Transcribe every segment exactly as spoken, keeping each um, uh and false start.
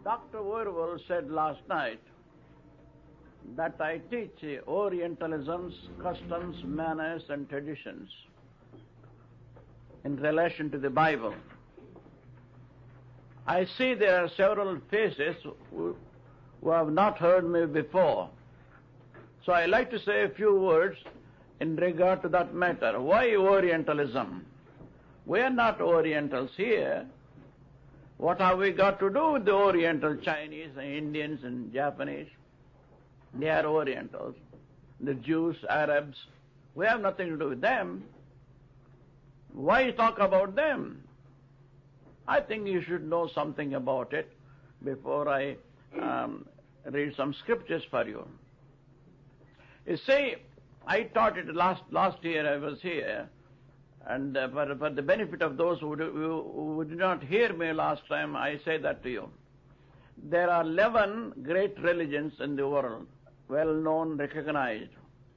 Doctor Orwell said last night that I teach Orientalism's customs, manners and traditions in relation to the Bible. I see there are several faces who, who have not heard me before. So I like to say a few words in regard to that matter. Why Orientalism? We are not Orientals here. What have we got to do with the Oriental Chinese and Indians and Japanese? They are Orientals. The Jews, Arabs, we have nothing to do with them. Why talk about them? I think you should know something about it before I um, read some scriptures for you. You see, I taught it last last year. I was here, and uh, for, for the benefit of those who, do, who, who did not hear me last time, I say that to you. There are eleven great religions in the world, well known, recognized,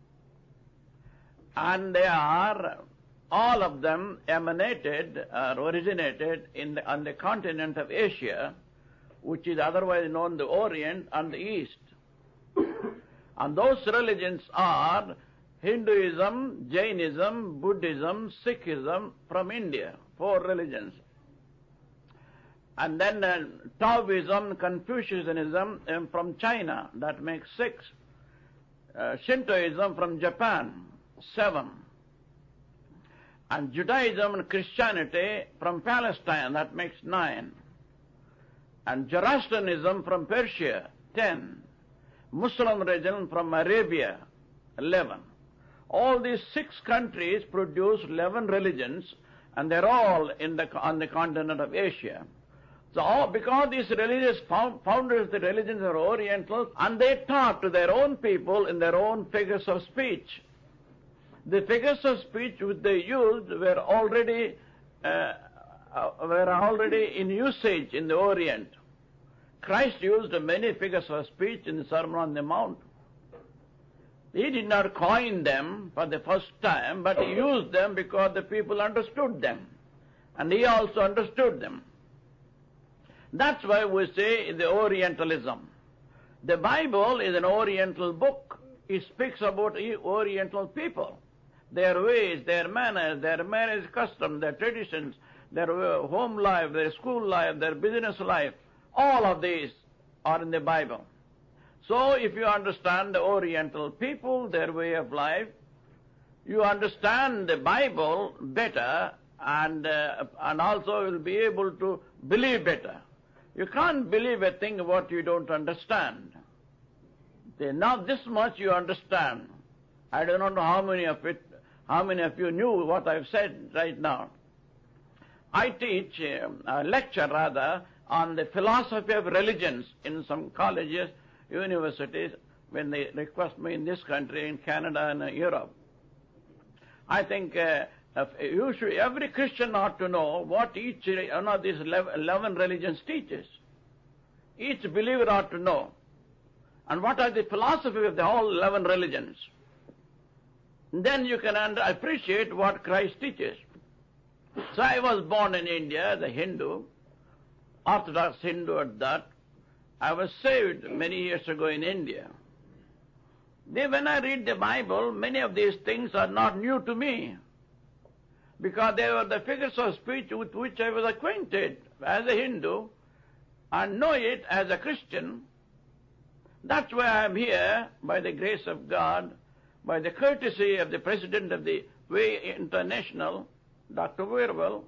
and they are all of them emanated or originated in the, on the continent of Asia, which is otherwise known the Orient and the East. And those religions are Hinduism, Jainism, Buddhism, Sikhism from India, four religions. And then uh, Taoism, Confucianism um, from China, that makes six. Uh, Shintoism from Japan, seven. And Judaism and Christianity from Palestine, that makes nine. And Zoroastrianism from Persia, ten. Muslim religion from Arabia, eleven. All these six countries produce eleven religions, and they're all in the, on the continent of Asia. So all, because these religious founders of the religions are Orientals, and they taught to their own people in their own figures of speech. The figures of speech which they used were already uh, uh, were already in usage in the Orient. Christ used many figures of speech in the Sermon on the Mount. He did not coin them for the first time, but he used them because the people understood them, and he also understood them. That's why we say the Orientalism. The Bible is an Oriental book. It speaks about Oriental people, their ways, their manners, their marriage customs, their traditions, their home life, their school life, their business life. All of these are in the Bible. So if you understand the Oriental people, their way of life, you understand the Bible better, and, uh, and also will be able to believe better. You can't believe a thing what you don't understand. Okay, now this much you understand. I do not know how many of it, how many of you knew what I've said right now. I teach uh, a lecture rather on the philosophy of religions in some colleges, universities, when they request me in this country, in Canada and uh, Europe. I think uh, you should, every Christian ought to know what each one of these eleven religions teaches. Each believer ought to know. And what are the philosophy of the whole eleven religions. And then you can under, appreciate what Christ teaches. So I was born in India, the Hindu, Orthodox Hindu at that. I was saved many years ago in India. Then when I read the Bible, many of these things are not new to me, because they were the figures of speech with which I was acquainted as a Hindu and know it as a Christian. That's why I am here, by the grace of God, by the courtesy of the president of the Way International, Doctor Orwell.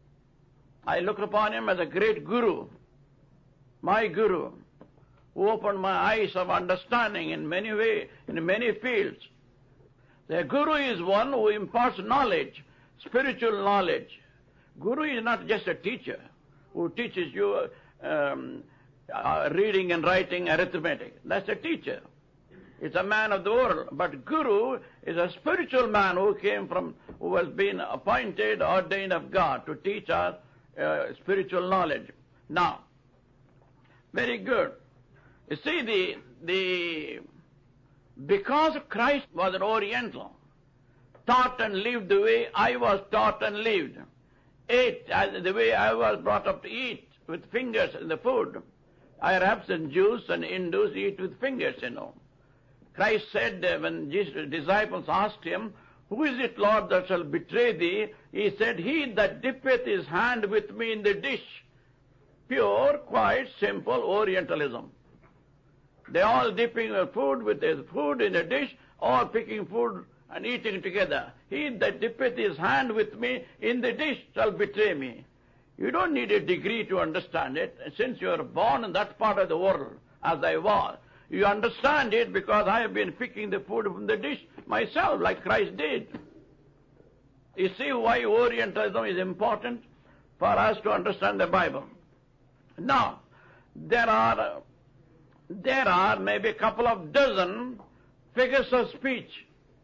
I look upon him as a great guru, my guru, who opened my eyes of understanding in many ways, in many fields. The guru is one who imparts knowledge, spiritual knowledge. Guru is not just a teacher who teaches you um, uh, reading and writing, arithmetic. That's a teacher. It's a man of the world. But guru is a spiritual man who came from, who has been appointed, ordained of God to teach us uh, spiritual knowledge. Now, very good. You see, the the because Christ was an Oriental, taught and lived the way I was taught and lived, ate as the way I was brought up to eat, with fingers in the food, Arabs and Jews and Hindus eat with fingers, you know. Christ said uh, when Jesus' disciples asked him, "Who is it, Lord, that shall betray thee?" He said, "He that dippeth his hand with me in the dish." Pure, quite simple Orientalism. They all dipping their food with their food in a dish, all picking food and eating together. "He that dippeth his hand with me in the dish shall betray me." You don't need a degree to understand it. Since you are born in that part of the world, as I was, you understand it because I have been picking the food from the dish myself, like Christ did. You see why Orientalism is important? For us to understand the Bible. Now, there are, there are maybe a couple of dozen figures of speech.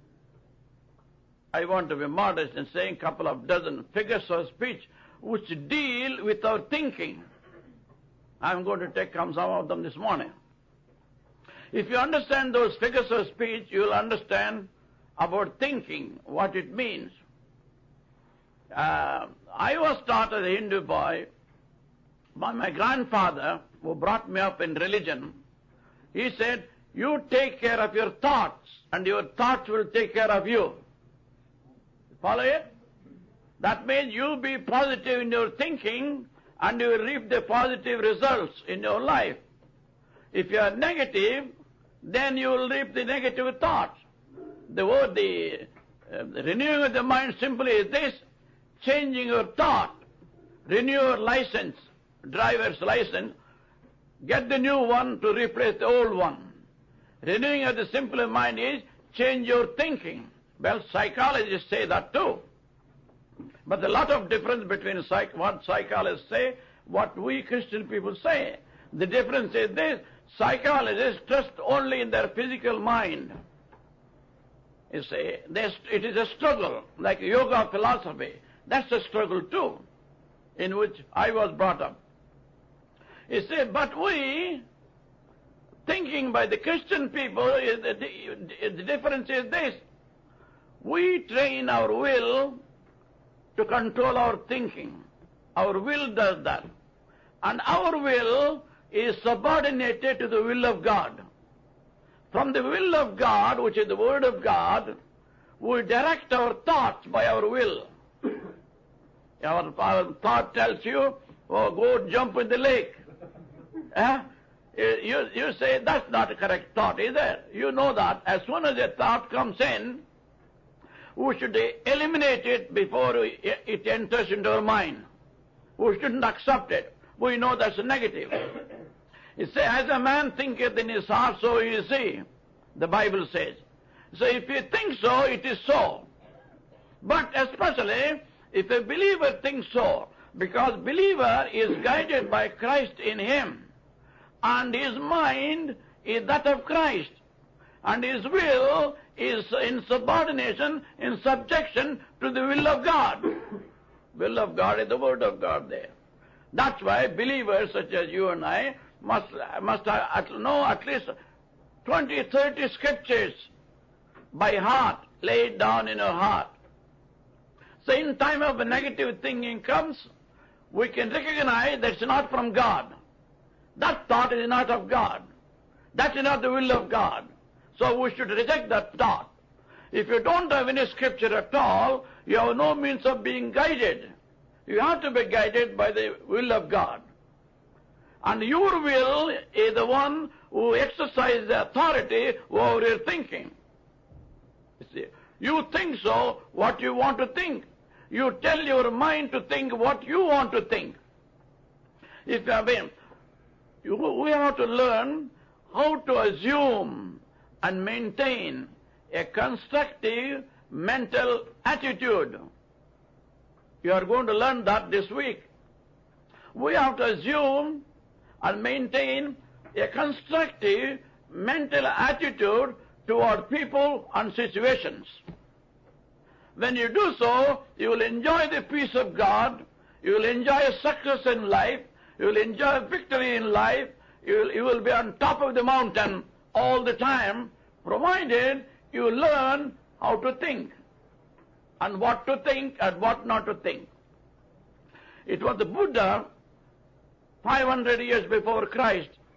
I want to be modest in saying couple of dozen figures of speech which deal with our thinking. I'm going to take some of them this morning. If you understand those figures of speech, you'll understand about thinking, what it means. Uh, I was taught as a Hindu boy by my grandfather, who brought me up in religion. He said, "You take care of your thoughts, and your thoughts will take care of you." Follow it? That means you be positive in your thinking, and you will reap the positive results in your life. If you are negative, then you will reap the negative thoughts. The word, the, uh, the renewing of the mind simply is this: changing your thought. Renew your license, driver's license. Get the new one to replace the old one. Renewing of the simple mind is change your thinking. Well, psychologists say that too. But there's a lot of difference between psych what psychologists say, what we Christian people say. The difference is this: psychologists trust only in their physical mind. You see, it is a struggle, like yoga philosophy. That's a struggle too, in which I was brought up. You see, but we, thinking by the Christian people, is the, the, the difference is this: we train our will to control our thinking. Our will does that. And our will is subordinated to the will of God. From the will of God, which is the Word of God, we direct our thoughts by our will. Our, our thought tells you, "Oh, go jump in the lake." Eh? You, you say, that's not a correct thought, is it? You know that. As soon as a thought comes in, we should eliminate it before it enters into our mind. We shouldn't accept it. We know that's a negative. It says, "As a man thinketh in his heart, so he is he," the Bible says. So if you think so, it is so. But especially if a believer thinks so, because believer is guided by Christ in him, and his mind is that of Christ, and his will is in subordination, in subjection to the will of God. Will of God is the Word of God there. That's why believers such as you and I must, must know at least twenty, thirty scriptures by heart, laid down in our heart. So in time of negative thinking comes, we can recognize that it's not from God. That thought is not of God. That is not the will of God. So we should reject that thought. If you don't have any scripture at all, you have no means of being guided. You have to be guided by the will of God. And your will is the one who exercises the authority over your thinking. You see, you think so, what you want to think. You tell your mind to think what you want to think. If you have been, you, we have to learn how to assume and maintain a constructive mental attitude. You are going to learn that this week. We have to assume and maintain a constructive mental attitude toward people and situations. When you do so, you will enjoy the peace of God, you will enjoy success in life, you will enjoy victory in life, you will, you will be on top of the mountain all the time, provided you learn how to think, and what to think and what not to think. It was the Buddha, five hundred years before Christ,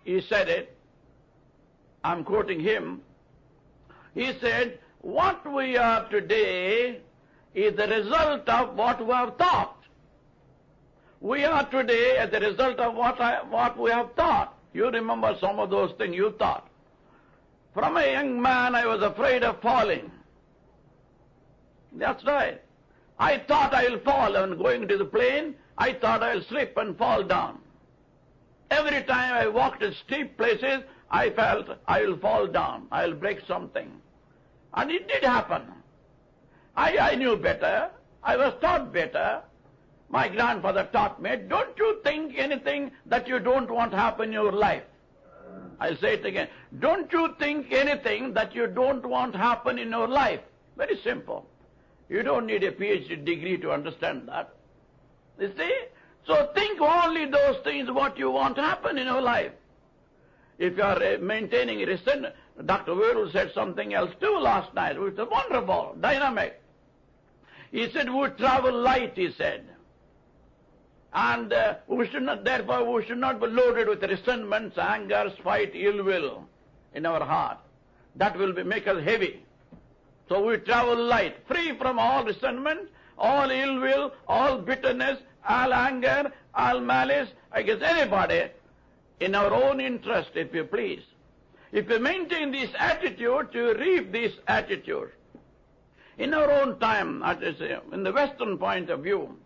he said it, I'm quoting him, he said, what we are today is the result of what we have thought. We are today as a result of what, I, what we have thought. You remember some of those things you thought. From a young man, I was afraid of falling. That's right. I thought I will fall when going to the plane. I thought I will slip and fall down. Every time I walked in steep places, I felt I will fall down. I will break something. And it did happen. I, I knew better. I was taught better. My grandfather taught me, don't you think anything that you don't want to happen in your life. I'll say it again. Don't you think anything that you don't want to happen in your life. Very simple. You don't need a P H D degree to understand that. You see? So think only those things what you want to happen in your life. If you are uh, maintaining a resentment, Doctor Wirul said something else too last night, which was wonderful, dynamic. He said, we travel light, he said. And uh, we should not, therefore, we should not be loaded with resentments, anger, spite, ill will in our heart. That will be, make us heavy. So we travel light, free from all resentment, all ill will, all bitterness, all anger, all malice against anybody, in our own interest, if you please. If you maintain this attitude, you reap this attitude. In our own time, in the Western point of view,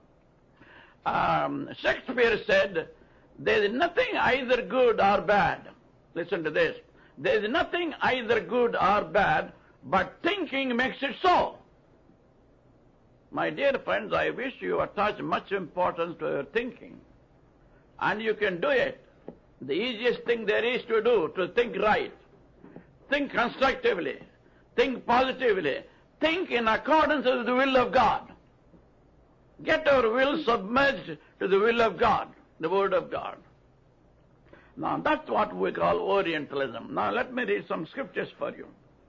um, Shakespeare said, there is nothing either good or bad. Listen to this. There is nothing either good or bad, but thinking makes it so. My dear friends, I wish you attach much importance to your thinking. And you can do it. The easiest thing there is to do, to think right. Think constructively. Think positively. Think in accordance with the will of God. Get our will submerged to the will of God, the Word of God. Now that's what we call Orientalism. Now let me read some scriptures for you.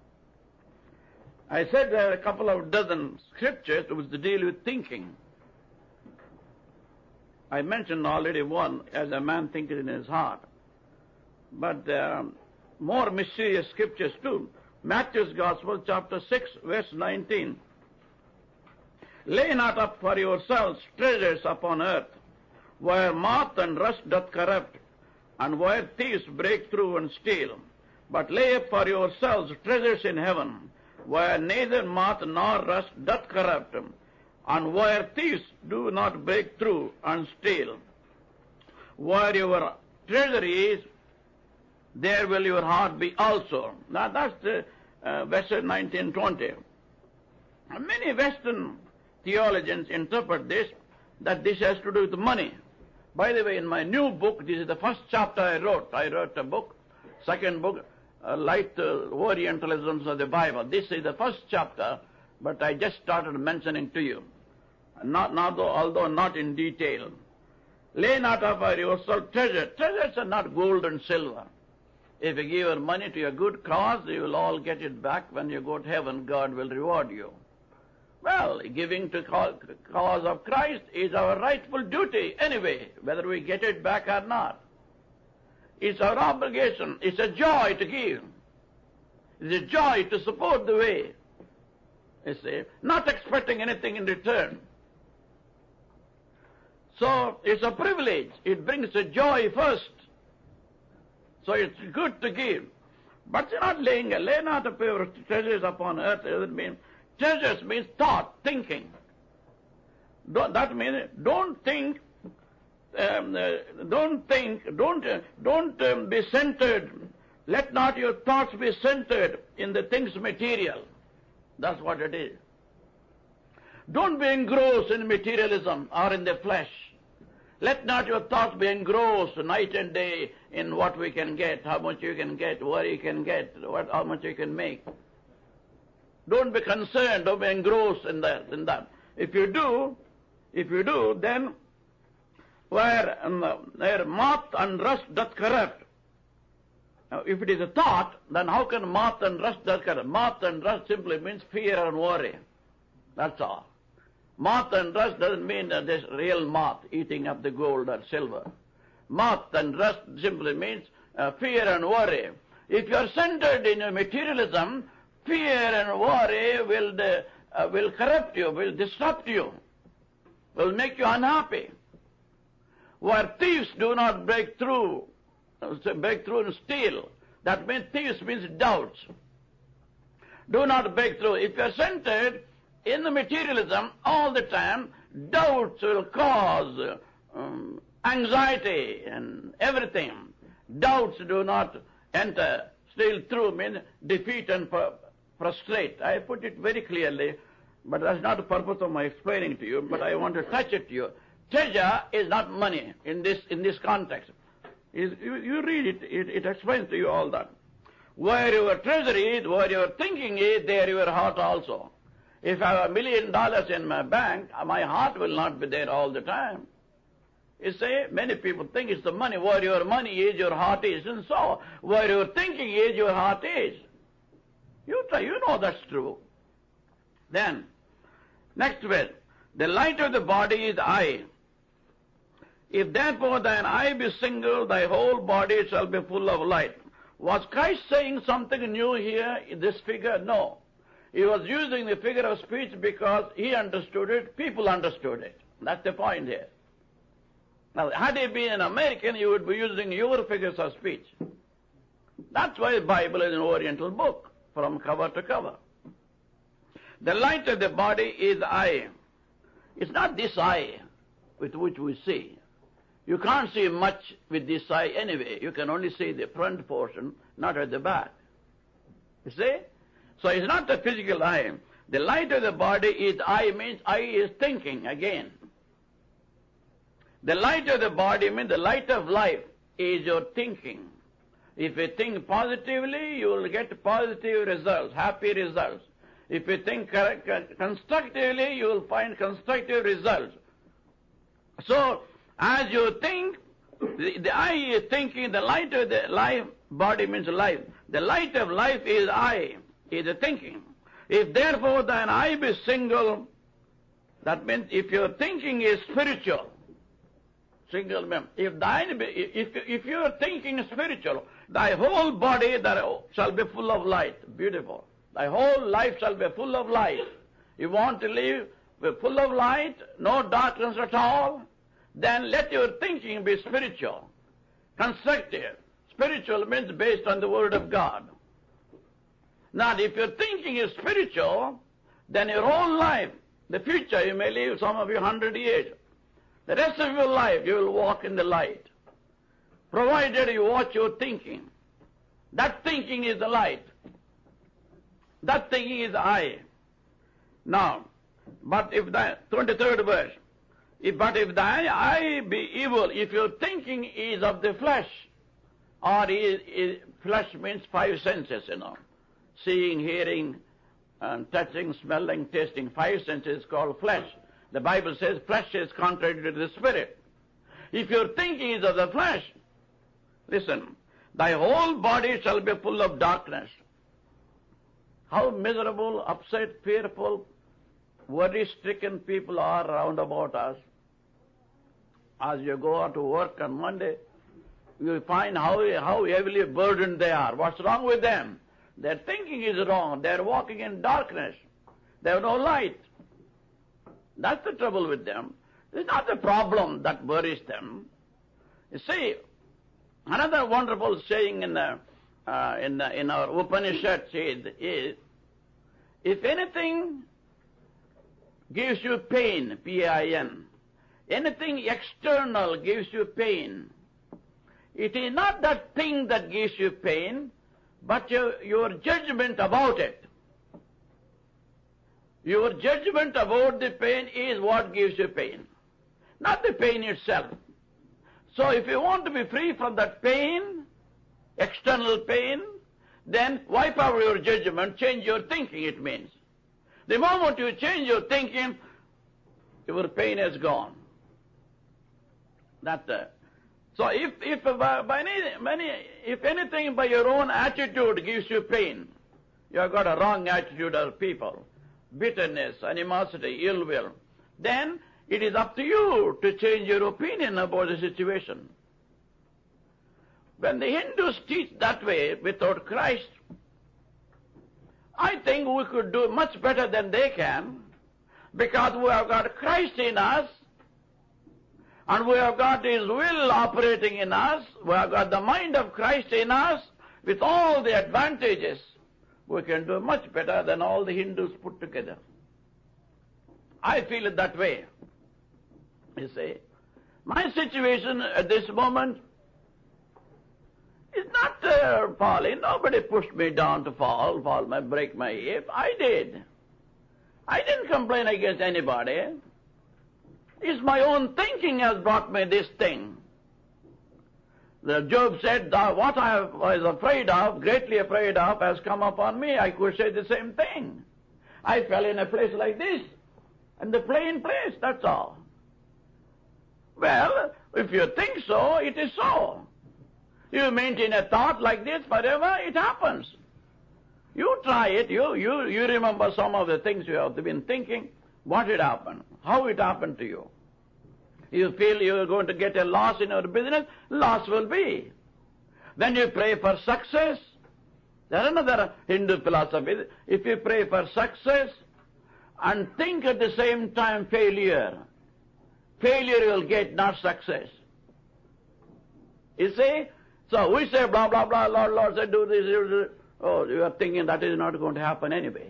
I said there are a couple of dozen scriptures which deal with thinking. I mentioned already one, as a man thinketh in his heart. But there are more mysterious scriptures too. Matthew's Gospel, chapter six, verse nineteen. Lay not up for yourselves treasures upon earth, where moth and rust doth corrupt, and where thieves break through and steal. But lay up for yourselves treasures in heaven, where neither moth nor rust doth corrupt, and where thieves do not break through and steal. Where your treasure is, there will your heart be also. Now that's the uh, verse nineteen twenty. Many Western theologians interpret this, that this has to do with money. By the way, in my new book, this is the first chapter I wrote. I wrote a book, second book, uh, Light uh, Orientalisms of the Bible. This is the first chapter, but I just started mentioning to you. Not, not though, although not in detail. Lay not up for yourself treasure. Treasures are not gold and silver. If you give your money to a good cause, you will all get it back. When you go to heaven, God will reward you. Well, giving to cause of Christ is our rightful duty anyway, whether we get it back or not. It's our obligation. It's a joy to give. It's a joy to support the way. You see, not expecting anything in return. So it's a privilege. It brings a joy first. So it's good to give. But you're not laying, lay not up your treasures upon earth. It doesn't mean, treasures means thought, thinking. Don't, that means don't think, um, uh, don't think, don't, uh, don't um, be centered. Let not your thoughts be centered in the things material. That's what it is. Don't be engrossed in materialism or in the flesh. Let not your thoughts be engrossed night and day in what we can get, how much you can get, where you can get, what, how much you can make. Don't be concerned, don't be engrossed in that. In that. If you do, if you do, then where, um, where moth and rust doth corrupt. Now, if it is a thought, then how can moth and rust doth corrupt? Moth and rust simply means fear and worry. That's all. Moth and rust doesn't mean that there's real moth eating up the gold or silver. Moth and rust simply means uh, fear and worry. If you are centered in your materialism, fear and worry will, uh, will corrupt you, will disrupt you, will make you unhappy. Where thieves do not break through, break through and steal. That means thieves means doubts. Do not break through. If you are centered in the materialism all the time, doubts will cause um, anxiety and everything. Doubts do not enter. Steal through means defeat and frustrate. I put it very clearly, but that's not the purpose of my explaining to you, but I want to touch it to you. Treasure is not money in this in this context. Is, you, you read it, it, it explains to you all that. Where your treasure is, where your thinking is, there your heart also. If I have a million dollars in my bank, my heart will not be there all the time. You see, many people think it's the money. Where your money is, your heart is, and so where your thinking is, your heart is. You try, you know that's true. Then, next verse. The light of the body is eye. If therefore thine eye be single, thy whole body shall be full of light. Was Christ saying something new here in this figure? No. He was using the figure of speech because he understood it, people understood it. That's the point here. Now, had he been an American, he would be using your figures of speech. That's why the Bible is an Oriental book, from cover to cover. The light of the body is eye. It's not this eye with which we see. You can't see much with this eye anyway. You can only see the front portion, not at the back. You see? So it's not the physical eye. The light of the body is eye, means eye is thinking again. The light of the body means the light of life is your thinking. If you think positively, you will get positive results, happy results. If you think constructively, you will find constructive results. So, as you think, the, the eye is thinking, the light of the life, body means life. The light of life is eye, is the thinking. If therefore thine eye be single, that means if your thinking is spiritual, single member, if thine be, if, if your thinking is spiritual, thy whole body that shall be full of light. Beautiful. Thy whole life shall be full of light. You want to live full of light, no darkness at all, then let your thinking be spiritual, constructive. Spiritual means based on the Word of God. Now, if your thinking is spiritual, then your whole life, the future, you may live some of you hundred years. The rest of your life, you will walk in the light, provided you watch your thinking. That thinking is the light. That thinking is the eye. Now, but if the twenty-third verse, if, but if thy eye be evil, if your thinking is of the flesh, or is, is, flesh means five senses, you know, seeing, hearing, and touching, smelling, tasting, five senses called flesh. The Bible says flesh is contrary to the spirit. If your thinking is of the flesh, listen, thy whole body shall be full of darkness. How miserable, upset, fearful, worry-stricken people are round about us. As you go out to work on Monday, you find how, how heavily burdened they are. What's wrong with them? Their thinking is wrong. They're walking in darkness. They have no light. That's the trouble with them. It's not the problem that worries them. You see, another wonderful saying in the, uh, in the, in our Upanishad is, is, if anything gives you pain, P A I N, anything external gives you pain, it is not that thing that gives you pain, but your, your judgment about it. Your judgment about the pain is what gives you pain, not the pain itself. So if you want to be free from that pain, external pain, then wipe out your judgment, change your thinking, it means. The moment you change your thinking, your pain is gone. That, uh, so if, if, by, by any, many, if anything by your own attitude gives you pain, you have got a wrong attitude of people, bitterness, animosity, ill will, then it is up to you to change your opinion about the situation. When the Hindus teach that way without Christ, I think we could do much better than they can, because we have got Christ in us, and we have got His will operating in us, we have got the mind of Christ in us, with all the advantages. We can do much better than all the Hindus put together. I feel it that way. You see, my situation at this moment is not uh, falling. Nobody pushed me down to fall, fall, my, break my hip. I did. I didn't complain against anybody. It's my own thinking has brought me this thing. The Job said, what I was afraid of, greatly afraid of, has come upon me. I could say the same thing. I fell in a place like this, and the plain place, that's all. Well, if you think so, it is so. You maintain a thought like this forever, it happens. You try it, you, you, you remember some of the things you have been thinking, what it happened, how it happened to you. You feel you are going to get a loss in your business, loss will be. Then you pray for success. There's another Hindu philosophy. If you pray for success and think at the same time failure, failure you will get, not success. You see? So we say blah, blah, blah, Lord, Lord, say do this, do this. Oh, you are thinking that is not going to happen anyway.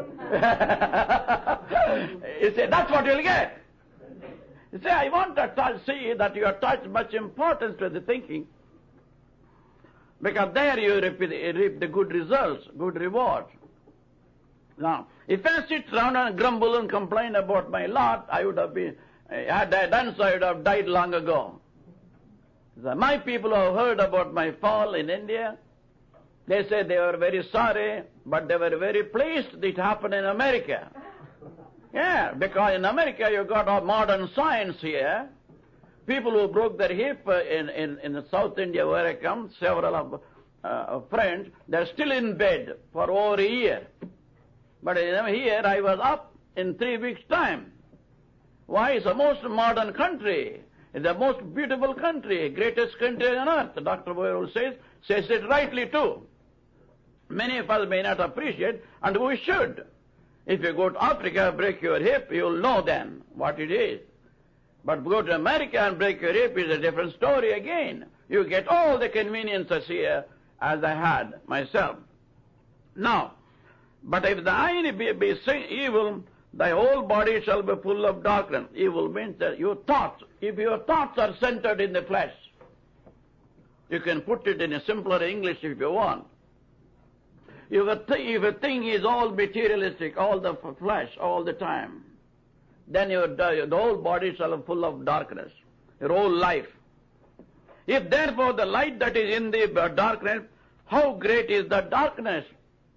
You say, that's what you'll get. You say, I want to touch, see that you attach much importance to the thinking, because there you reap the, reap the good results, good reward. Now, if I sit around and grumble and complain about my lot, I would have been, had I done so, I would have died long ago. So my people who have heard about my fall in India, they say they were very sorry, but they were very pleased it happened in America. Yeah, because in America you got a modern science here. People who broke their hip in, in, in South India where I come, several of uh, friends, they're still in bed for over a year. But here I was up in three weeks' time. Why? It's the most modern country. It's the most beautiful country, greatest country on earth. Doctor Boyle says, says it rightly too. Many of us may not appreciate, and we should. If you go to Africa, break your hip, you'll know then what it is. But go to America and break your hip is a different story again. You get all the conveniences here as I had myself. Now, but if the eye be, be evil, thy whole body shall be full of darkness. Evil means that your thoughts, if your thoughts are centered in the flesh, you can put it in a simpler English if you want. If a, th if a thing is all materialistic, all the flesh, all the time, then your, the whole body shall be full of darkness, your whole life. If therefore the light that is in the darkness, how great is the darkness?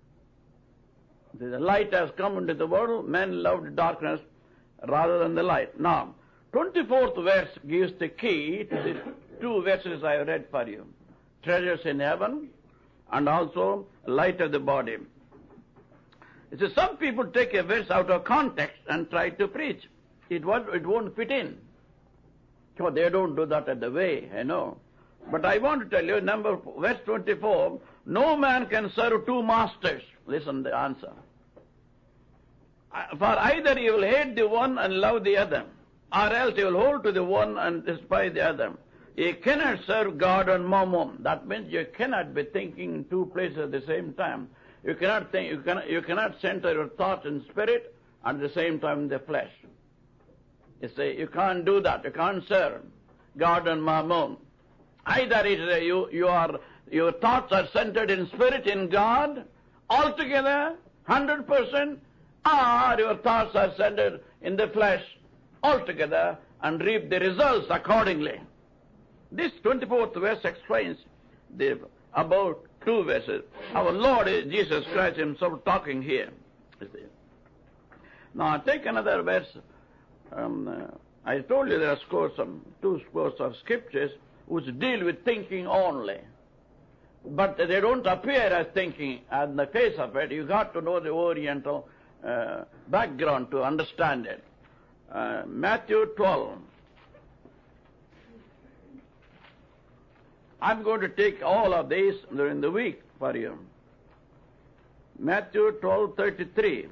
The light has come into the world, men loved darkness rather than the light. Now, twenty-fourth verse gives the key to the two verses I have read for you. Treasures in heaven, and also light of the body. You see, some people take a verse out of context and try to preach. It won't, it won't fit in. So they don't do that at the way, I know. But I want to tell you, number verse twenty-four, no man can serve two masters. Listen the answer. For either you will hate the one and love the other, or else you will hold to the one and despise the other. You cannot serve God and mammon. That means you cannot be thinking in two places at the same time. You cannot think, you cannot, you cannot center your thoughts in spirit and at the same time in the flesh. You see, you can't do that. You can't serve God and mammon. Either it is you, you are, your thoughts are centered in spirit, in God, altogether, hundred percent, or your thoughts are centered in the flesh, altogether, and reap the results accordingly. This twenty-fourth verse explains the about two verses. Our Lord is Jesus Christ himself talking here. Now take another verse. Um, uh, I told you there are scores of, two scores of scriptures which deal with thinking only. But they don't appear as thinking on the face of it. You got to know the Oriental uh, background to understand it. Uh, Matthew twelve. I'm going to take all of these during the week for you. Matthew twelve thirty-three.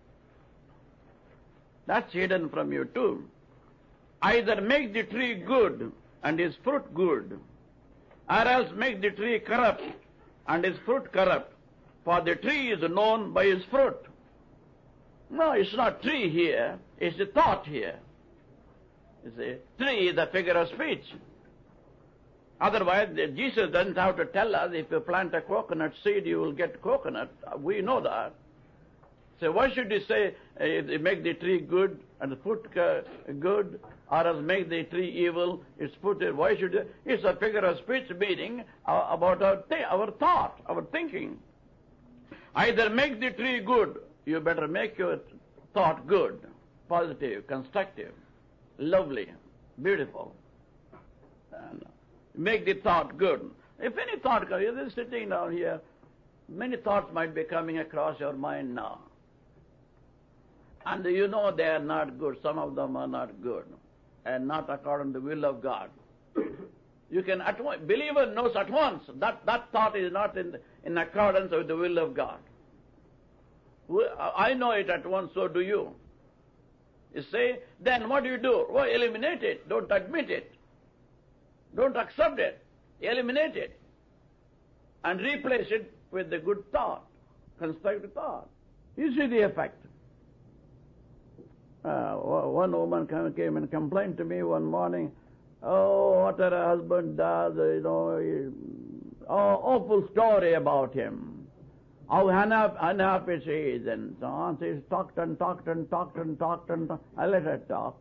That's hidden from you too. Either make the tree good and its fruit good, or else make the tree corrupt and its fruit corrupt. For the tree is known by its fruit. No, it's not tree here, it's a thought here. You see, tree is a figure of speech. Otherwise, Jesus doesn't have to tell us if you plant a coconut seed, you will get coconut. We know that. So why should you say, uh, make the tree good and the fruit uh, good, or else make the tree evil, its fruit? Why should you? It's a figure of speech meaning uh, about our, th our thought, our thinking. Either make the tree good, you better make your thought good, positive, constructive, lovely, beautiful. And make the thought good. If any thought comes, you're just sitting down here, many thoughts might be coming across your mind now. And you know they are not good. Some of them are not good and not according to the will of God. You can, at once, believer knows at once that that thought is not in, in accordance with the will of God. I know it at once, so do you. You say, then what do you do? Well, eliminate it. Don't admit it. Don't accept it. Eliminate it. And replace it with the good thought, constructive thought. You see the effect. Uh, one woman came and complained to me one morning, oh, what her husband does, you know, he, oh, awful story about him. How unhappy, unhappy she is, and so on. She's talked and talked and talked and talked and talked. I let her talk.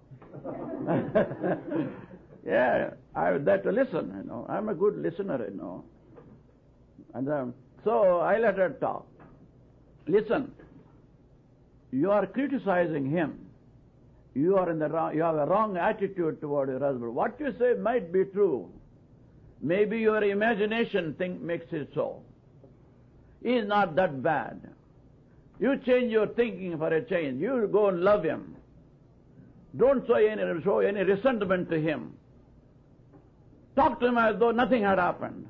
Yeah, I was there to listen, you know. I'm a good listener, you know. And um, so I let her talk. Listen, you are criticizing him. You are in the wrong, you have a wrong attitude toward your husband. What you say might be true. Maybe your imagination think makes it so. He is not that bad. You change your thinking for a change. You go and love him. Don't show any, show any resentment to him. Talk to him as though nothing had happened.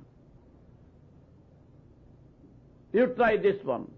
You try this one.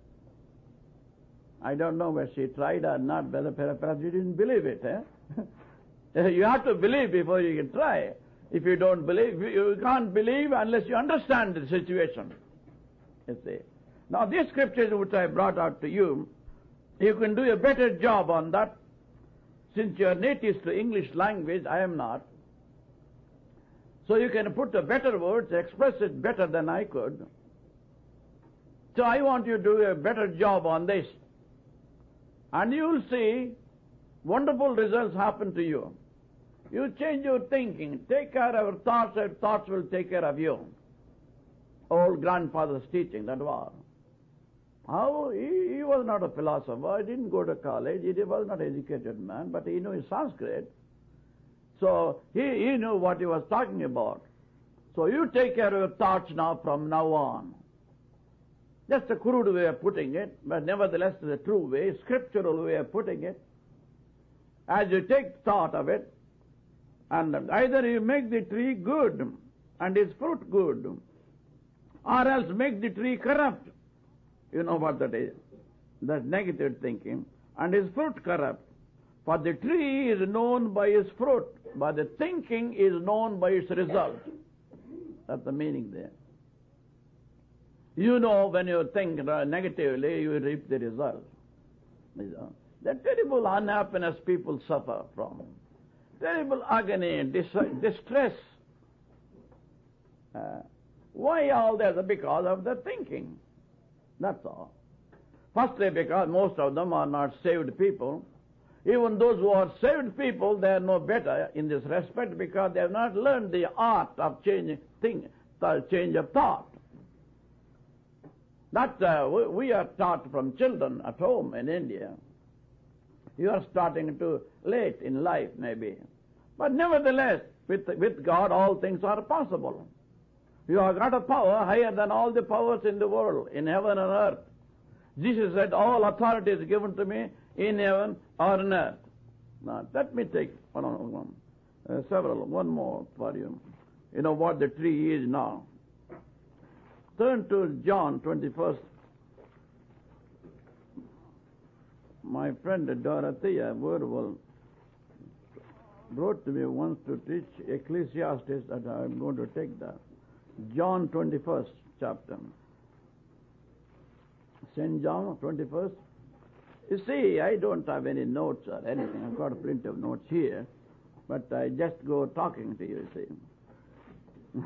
I don't know whether she tried or not, but perhaps you didn't believe it. Eh? You have to believe before you can try. If you don't believe, you can't believe unless you understand the situation. You see. Now these scriptures which I brought out to you, you can do a better job on that. Since you are native to English language, I am not. So you can put the better words, express it better than I could. So I want you to do a better job on this. And you will see wonderful results happen to you. You change your thinking. Take care of your thoughts, and thoughts will take care of you. Old grandfather's teaching, that was. How? He, he was not a philosopher. He didn't go to college. He was not an educated man, but he knew his Sanskrit. So he, he knew what he was talking about. So you take care of your thoughts now from now on. That's a crude way of putting it, but nevertheless it's a true way, scriptural way of putting it. As you take thought of it, and either you make the tree good and its fruit good, or else make the tree corrupt. You know what that is. That's negative thinking. And its fruit corrupt. For the tree is known by its fruit, but the thinking is known by its result. That's the meaning there. You know when you think negatively, you reap the result. The terrible unhappiness people suffer from. Terrible agony, dis distress. Uh, why all that? Because of the thinking. That's all. Firstly, because most of them are not saved people. Even those who are saved people, they are no better in this respect because they have not learned the art of changing thing, the change of thought. That uh, we, we are taught from children at home in India. You are starting too late in life, maybe. But nevertheless, with, with God, all things are possible. You have got a power higher than all the powers in the world, in heaven and earth. Jesus said, all authority is given to me in heaven or on earth. Now, let me take one, one, uh, several, one more for you. you know what the tree is now. Turn to John twenty-first. My friend Dorothea Verwell wrote to me once to teach Ecclesiastes that I'm going to take that. John twenty-first chapter. Saint John twenty-first. You see, I don't have any notes or anything. I've got plenty of notes here, but I just go talking to you, you see.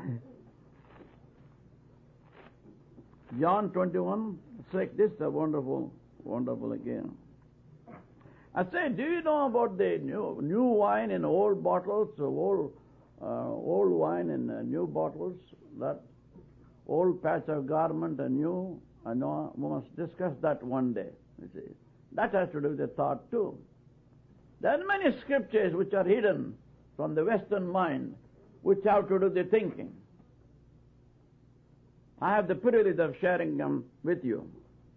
John twenty-one, six. This is a wonderful, wonderful again. I say, do you know about the new new wine in old bottles, old uh, old wine in uh, new bottles? That old patch of garment and new. I know we must discuss that one day. You see, that has to do with the thought too. There are many scriptures which are hidden from the Western mind, which have to do with the thinking. I have the privilege of sharing them with you.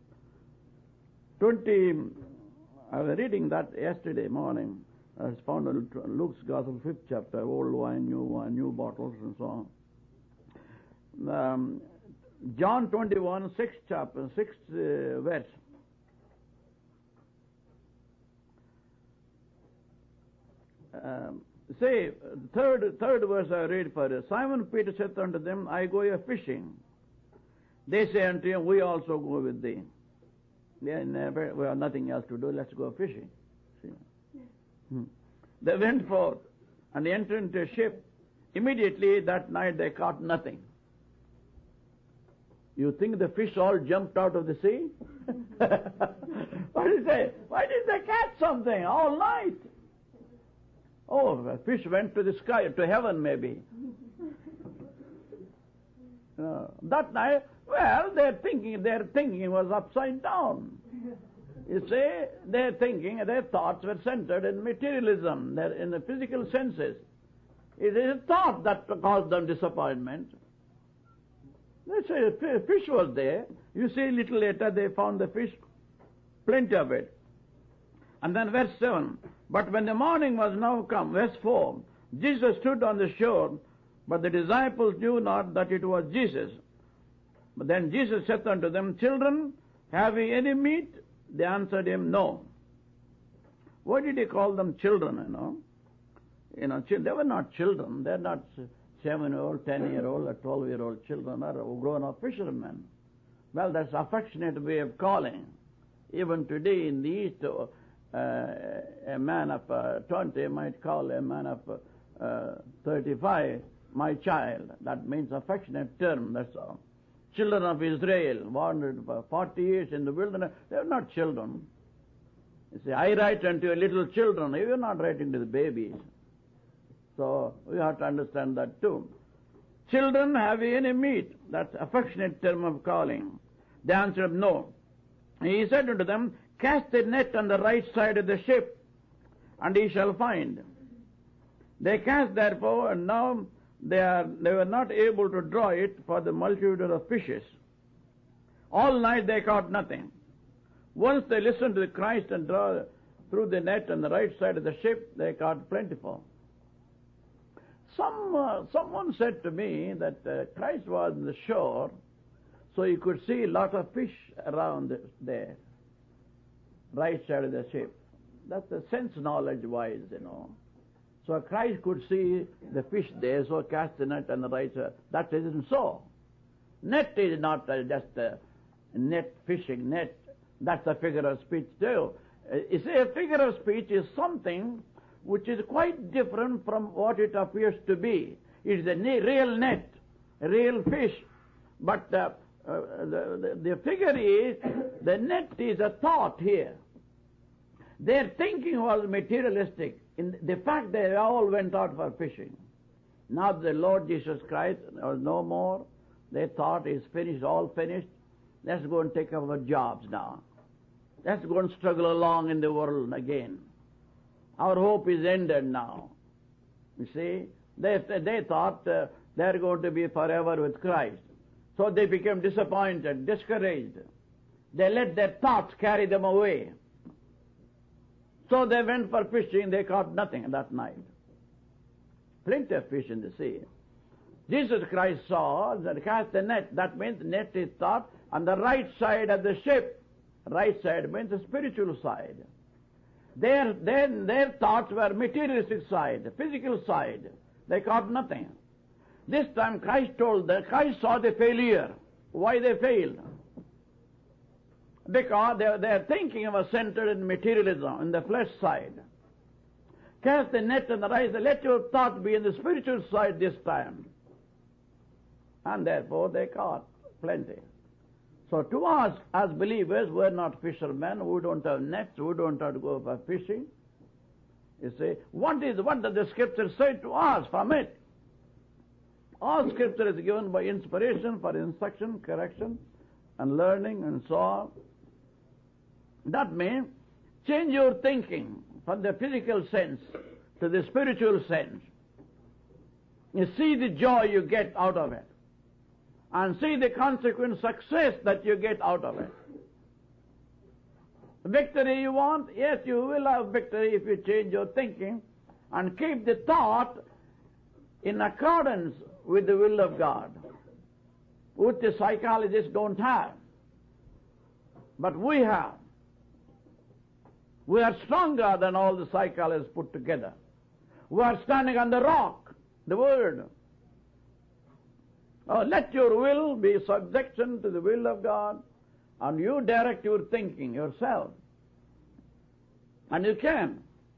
Twenty. I was reading that yesterday morning. I found in Luke's Gospel, fifth chapter, old wine, new wine, new bottles, and so on. Um, John twenty-one, sixth chapter, sixth uh, verse. Um, say, third third verse I read for you. Simon Peter said unto them, I go a fishing. They say unto him, we also go with thee. They never, we have nothing else to do, let's go fishing. See? Hmm. They went forth and they entered into a ship. Immediately that night they caught nothing. You think the fish all jumped out of the sea? What did they? Why did they catch something all night? Oh, the fish went to the sky, to heaven maybe. Uh, that night, well, their thinking, their thinking was upside down. You see, their thinking, their thoughts were centered in materialism, in the physical senses. It is a thought that caused them disappointment. They say a fish was there. You see, a little later they found the fish, plenty of it. And then verse seven. But when the morning was now come, verse four, Jesus stood on the shore, but the disciples knew not that it was Jesus. But then Jesus said unto them, Children, have ye any meat? They answered him, No. Why did he call them children, you know? You know, they were not children. They're not seven-year-old, ten-year-old, or twelve-year-old children, or grown-up fishermen. Well, that's affectionate way of calling. Even today in the East, uh, a man of uh, twenty might call a man of uh, thirty-five, my child. That means affectionate term, that's all. Children of Israel wandered for forty years in the wilderness. They're not children. You see, I write unto your little children. You're not writing to the babies. So we have to understand that too. Children, have ye any meat? That's affectionate term of calling. They answered, No. He said unto them, Cast the net on the right side of the ship, and ye shall find. They cast therefore, and now they are they were not able to draw it for the multitude of fishes. All night they caught nothing. Once they listened to Christ and draw through the net on the right side of the ship, they caught plentiful. Some uh, someone said to me that uh, Christ was on the shore, so you could see a lot of fish around there, right side of the ship. That's the sense knowledge wise, you know. So Christ could see the fish there, so cast the net on the right side. That isn't so. Net is not uh, just a net, fishing net. That's a figure of speech too. Uh, you see, a figure of speech is something which is quite different from what it appears to be. It is a ne- real net, a real fish. But uh, uh, the, the, the figure is, the net is a thought here. Their thinking was materialistic. In the fact they all went out for fishing. Now the Lord Jesus Christ was no more. They thought it's finished, all finished. Let's go and take up our jobs now. Let's go and struggle along in the world again. Our hope is ended now. You see, they, they thought uh, they're going to be forever with Christ. So they became disappointed, discouraged. They let their thoughts carry them away. So they went for fishing, they caught nothing that night. Plenty of fish in the sea. Jesus Christ saw that cast the net. That means net is thought on the right side of the ship. Right side means the spiritual side. Their, their, their thoughts were materialistic side, physical side. They caught nothing. This time Christ told them, Christ saw the failure. Why they failed? Because their, their thinking was centered in materialism, in the flesh side. Cast the net on the right side. Let your thought be in the spiritual side this time. And therefore they caught plenty. So to us, as believers, we're not fishermen, we don't have nets, we don't have to go for fishing. You see, what is what does the Scripture say to us from it? All Scripture is given by inspiration for instruction, correction, and learning, and so on. That means change your thinking from the physical sense to the spiritual sense. You see the joy you get out of it, and see the consequent success that you get out of it. Victory you want? Yes, you will have victory if you change your thinking and keep the thought in accordance with the will of God, which the psychologists don't have. But we have. We are stronger than all the psychologists put together. We are standing on the rock, the Word. Oh, let your will be subjection to the will of God, and you direct your thinking yourself. And you can.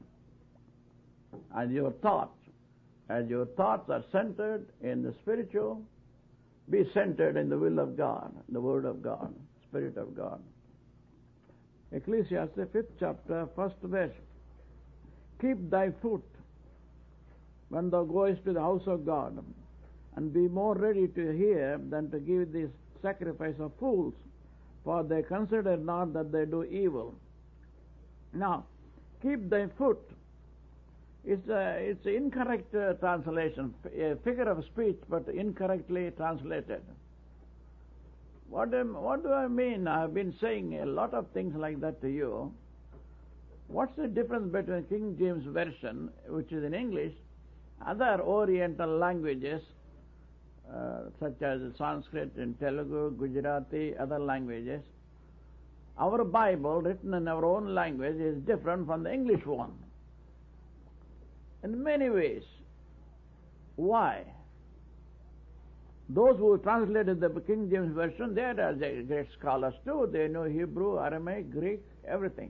And your thoughts, as your thoughts are centered in the spiritual, be centered in the will of God, the Word of God, Spirit of God. Ecclesiastes, fifth chapter, first verse. Keep thy foot when thou goest to the house of God, and be more ready to hear than to give the sacrifice of fools, for they consider not that they do evil. Now, keep thy foot. It's a, it's an incorrect uh, translation, a figure of speech, but incorrectly translated. What, am, what do I mean? I've been saying a lot of things like that to you. What's the difference between King James Version, which is in English, other Oriental languages, Uh, such as Sanskrit and Telugu, Gujarati, other languages? Our Bible, written in our own language, is different from the English one in many ways. Why? Those who translated the King James Version, they are great scholars too. They know Hebrew, Aramaic, Greek, everything.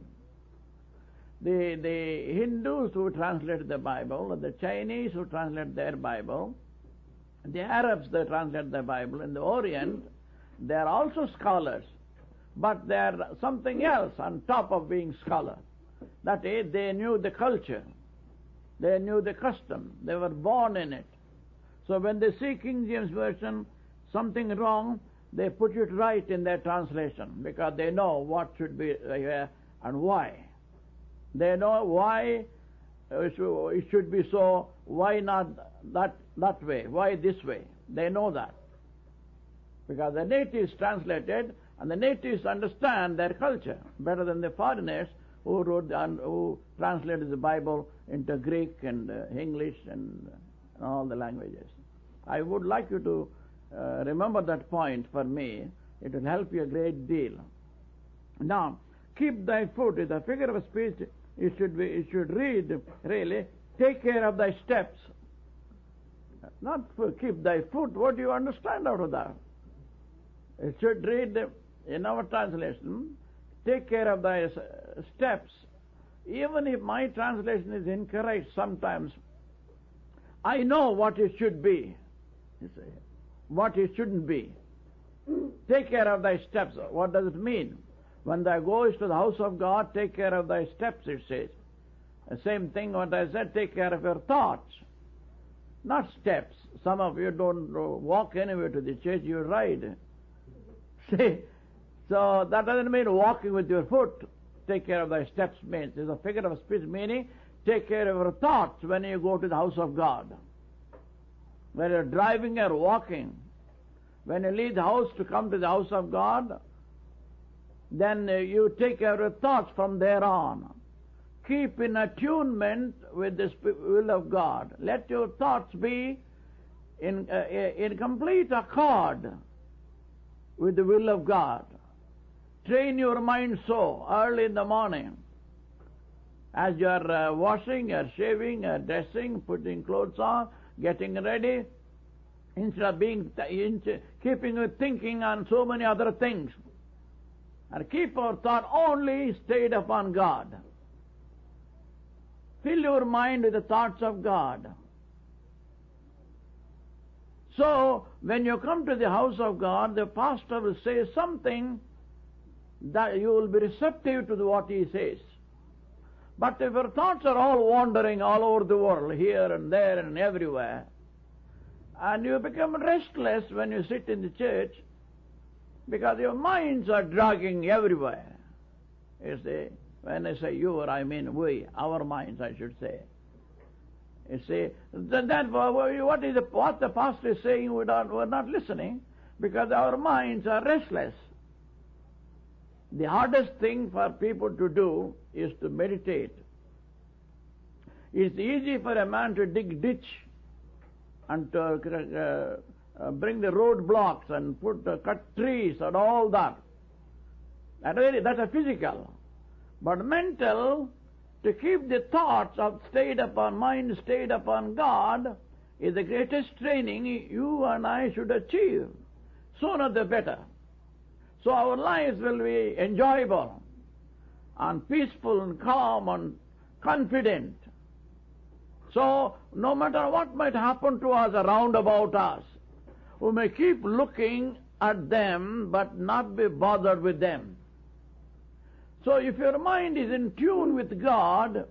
The, the Hindus who translated the Bible, the Chinese who translated their Bible, the Arabs, they translate the Bible. In the Orient, they are also scholars, but they are something else on top of being scholars. That is, they knew the culture, they knew the custom, they were born in it. So when they see King James Version, something wrong, they put it right in their translation, because they know what should be here and why. They know why it should be so, why not that that way, why this way. They know that. Because the natives translated, and the natives understand their culture better than the foreigners who wrote and who translated the Bible into Greek and uh, English and uh, all the languages. I would like you to uh, remember that point for me. It will help you a great deal. Now, keep thy foot is a figure of speech. It should be. It should read really. Take care of thy steps. Not for keep thy foot. What do you understand out of that? It should read in our translation. Take care of thy steps. Even if my translation is incorrect sometimes, I know what it should be. You see, what it shouldn't be. Take care of thy steps. What does it mean? When thou goest to the house of God, take care of thy steps, it says. The same thing what I said, take care of your thoughts. Not steps. Some of you don't walk anywhere to the church, you ride. See? So that doesn't mean walking with your foot. Take care of thy steps means. There's a figure of speech meaning, take care of your thoughts when you go to the house of God. When you're driving or walking, when you leave the house to come to the house of God, then you take care of your thoughts from there on. Keep in attunement with the will of God. Let your thoughts be in, uh, in complete accord with the will of God. Train your mind so early in the morning. As you are uh, washing, you are shaving, you are dressing, putting clothes on, getting ready, instead of being th- keeping you thinking on so many other things. And keep our thought only stayed upon God. Fill your mind with the thoughts of God. So, when you come to the house of God, the pastor will say something that you will be receptive to what he says. But if your thoughts are all wandering all over the world, here and there and everywhere, and you become restless when you sit in the church, because your minds are dragging everywhere. You see, when I say you, I mean we, our minds, I should say. You see, that, that what is the, what the pastor is saying, we don't, we're not listening, because our minds are restless. The hardest thing for people to do is to meditate. It's easy for a man to dig ditch and to uh, uh, bring the road blocks and put uh, cut trees and all that. That really, that's a physical. But mental, to keep the thoughts of stayed upon mind, stayed upon God, is the greatest training you and I should achieve. Sooner the better. So our lives will be enjoyable and peaceful and calm and confident. So no matter what might happen to us around about us, we may keep looking at them but not be bothered with them. So if your mind is in tune with God,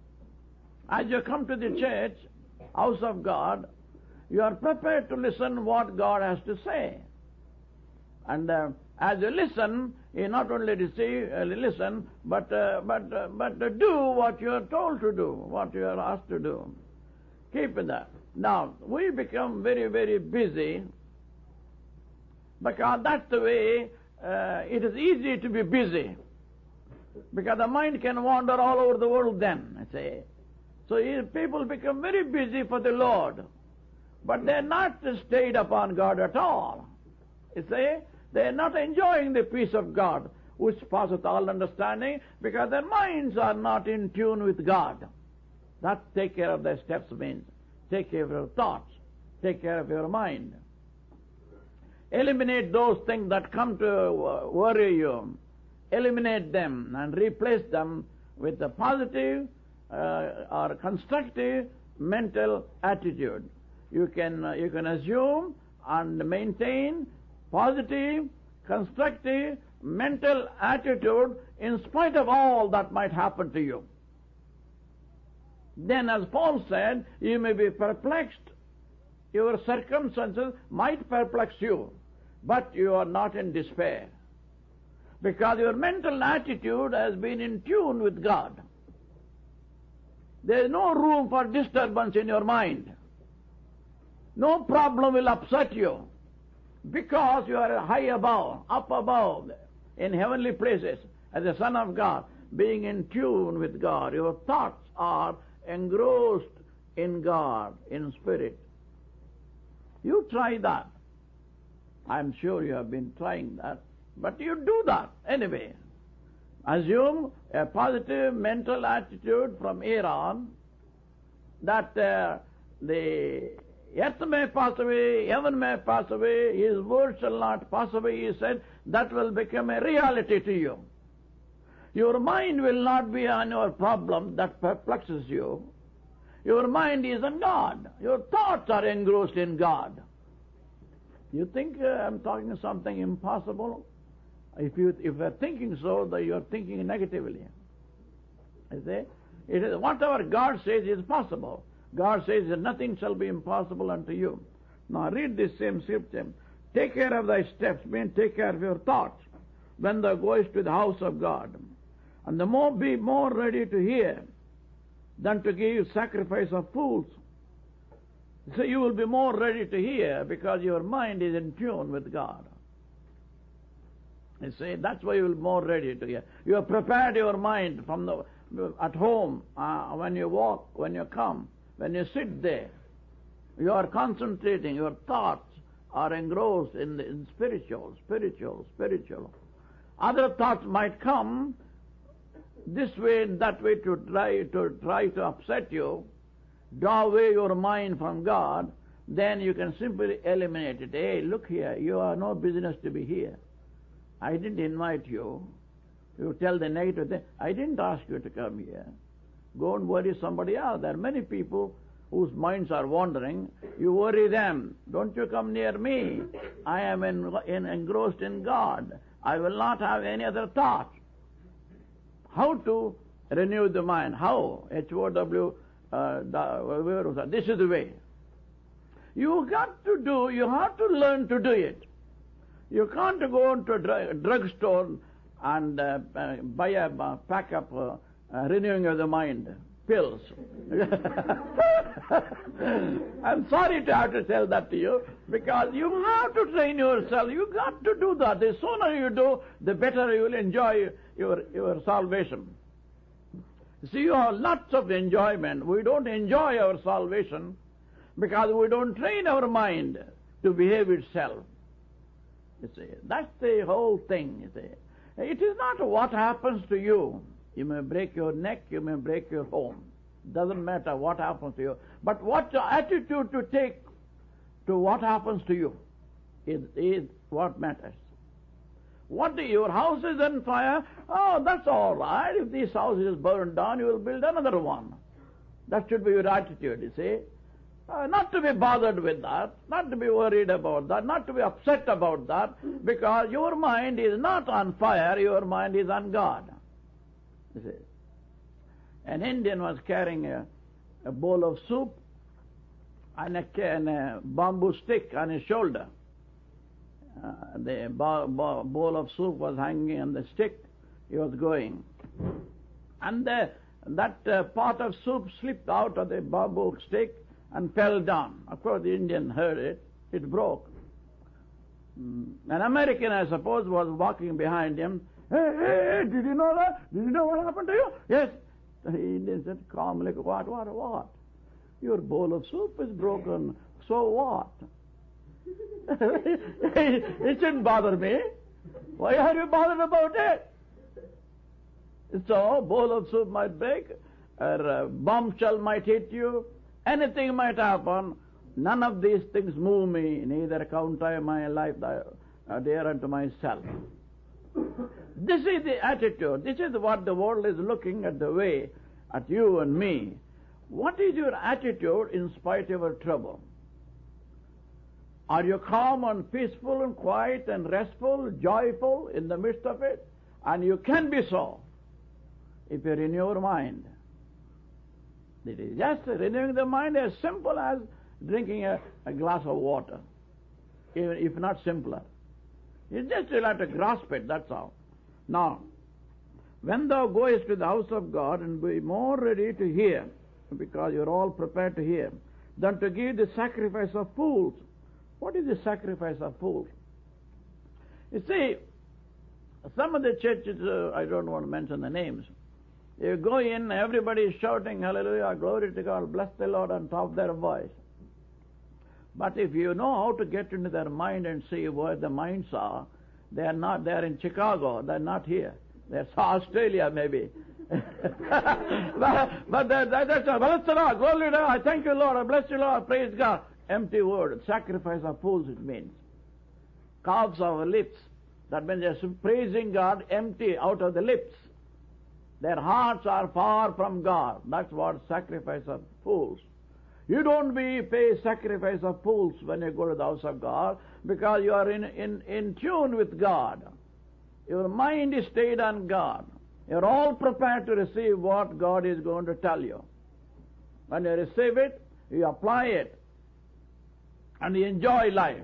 as you come to the church, house of God, you are prepared to listen what God has to say. And uh, as you listen, you not only receive, uh, listen, but uh, but uh, but uh, do what you are told to do, what you are asked to do. Keep that. Now we become very very busy, because that's the way. Uh, it is easy to be busy, because the mind can wander all over the world. Then I say, so people become very busy for the Lord, but they are not stayed upon God at all. You see. They are not enjoying the peace of God, which passeth all understanding, because their minds are not in tune with God. That take care of their steps means. Take care of your thoughts. Take care of your mind. Eliminate those things that come to worry you. Eliminate them and replace them with a positive uh, or constructive mental attitude. You can, uh, you can assume and maintain positive, constructive, mental attitude in spite of all that might happen to you. Then, as Paul said, you may be perplexed. Your circumstances might perplex you, but you are not in despair, because your mental attitude has been in tune with God. There is no room for disturbance in your mind. No problem will upset you, because you are high above, up above, in heavenly places, as a son of God, being in tune with God. Your thoughts are engrossed in God, in spirit. You try that. I'm sure you have been trying that, but you do that anyway. Assume a positive mental attitude from here on, that uh, the earth may pass away, heaven may pass away, His word shall not pass away, He said. That will become a reality to you. Your mind will not be on your problem that perplexes you. Your mind is on God. Your thoughts are engrossed in God. You think uh, I'm talking something impossible? If you if you're thinking so, then you're thinking negatively. You see? It is, whatever God says is possible. God says that nothing shall be impossible unto you. Now read this same scripture. Take care of thy steps, mean take care of your thoughts when thou goest to the house of God. And the more be more ready to hear than to give sacrifice of fools. So you will be more ready to hear because your mind is in tune with God. You see, that's why you will be more ready to hear. You have prepared your mind from the at home, uh, when you walk, when you come, when you sit there. You are concentrating, your thoughts are engrossed in, the, in spiritual, spiritual, spiritual. Other thoughts might come this way and that way to try to try to upset you, draw away your mind from God. Then you can simply eliminate it. Hey, look here, you have no business to be here. I didn't invite you. You tell the negative thing. I didn't ask you to come here. Go and worry somebody else. There are many people whose minds are wandering. You worry them. Don't you come near me. I am in, in, engrossed in God. I will not have any other thought. How to renew the mind? How? H O W, uh, this is the way. You got to do, you have to learn to do it. You can't go into a drug, drugstore and uh, uh, buy a uh, pack up uh, uh, renewing of the mind pills. I'm sorry to have to tell that to you, because you have to train yourself. You got to do that. The sooner you do, the better you will enjoy your, your salvation. See, you have lots of enjoyment. We don't enjoy our salvation because we don't train our mind to behave itself. You see, that's the whole thing, you see. It is not what happens to you. You may break your neck, you may break your home. Doesn't matter what happens to you. But what your attitude to take to what happens to you is, is what matters. What your house is on fire, oh, that's all right. If this house is burned down, you will build another one. That should be your attitude, you see. Uh, not to be bothered with that, not to be worried about that, not to be upset about that, because your mind is not on fire, your mind is on God. You see. An Indian was carrying a, a bowl of soup and a, and a bamboo stick on his shoulder. Uh, the bo bo bowl of soup was hanging on the stick. He was going. And the, that uh, pot of soup slipped out of the bamboo stick and fell down. Of course, the Indian heard it. It broke. Mm. An American, I suppose, was walking behind him. Hey, hey, hey, did you know that? Did you know what happened to you? Yes. The Indian said calmly, what, what, what? Your bowl of soup is broken. So what? It shouldn't bother me. Why are you bothered about it? So, bowl of soup might break, or a bombshell might hit you, anything might happen. None of these things move me, neither count I my life dear unto myself. This is the attitude. This is what the world is looking at the way, at you and me. What is your attitude in spite of your trouble? Are you calm and peaceful and quiet and restful, joyful in the midst of it? And you can be so if you're in your mind. It is just renewing the mind as simple as drinking a, a glass of water, even if not simpler. You just you'll have to grasp it, that's all. Now, when thou goest to the house of God and be more ready to hear, because you're all prepared to hear, than to give the sacrifice of fools. What is the sacrifice of fools? You see, some of the churches, uh, I don't want to mention the names, you go in, everybody is shouting, hallelujah, glory to God, bless the Lord on top of their voice. But if you know how to get into their mind and see where the minds are, they are not, they are in Chicago, they are not here. They're Australia maybe. but but that, that, that's, bless the Lord, glory to God, I thank you Lord, I bless you Lord, praise God. Empty word, sacrifice of fools it means. Calves of lips, that means they're praising God empty out of the lips. Their hearts are far from God. That's what sacrifice of fools. You don't be pay sacrifice of fools when you go to the house of God, because you are in, in, in tune with God. Your mind is stayed on God. You're all prepared to receive what God is going to tell you. When you receive it, you apply it, and you enjoy life.